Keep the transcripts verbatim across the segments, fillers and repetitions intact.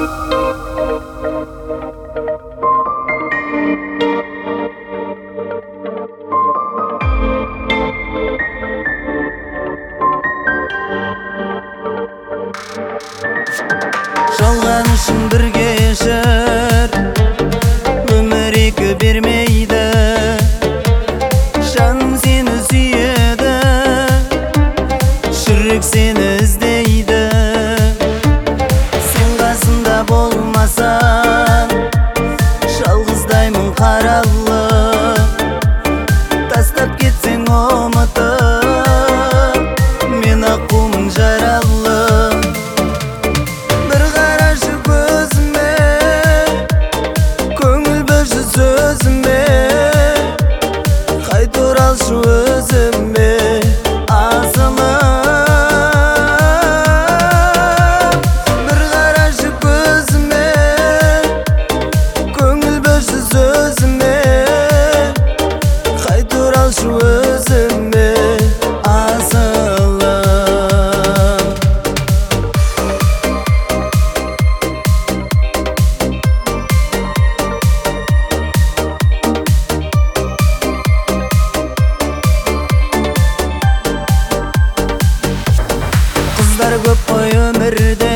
Жалғанышың бір кешір, өмір екі бермейді. Жаным сені сүйеді, жүрек сені іздейді. Сен қасымда болмасаң, жалғыздаймын қаралы. Тастап кетсең ұмытып, мен аққумын жаралы. Өзіме асылым, бір қарашы көзіме, көңіл бөлші сөзіме, қайта оралшы өзіме асылым. Қыздар көп қой өмірде,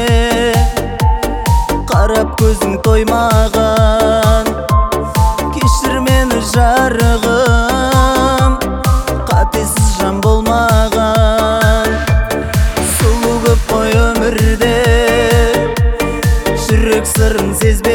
қарап көзің тоймаған. Кешір мені жарығым, қатесіз жан болмаған. Сұлу көп қой өмірде, жүрек сырын сезбе.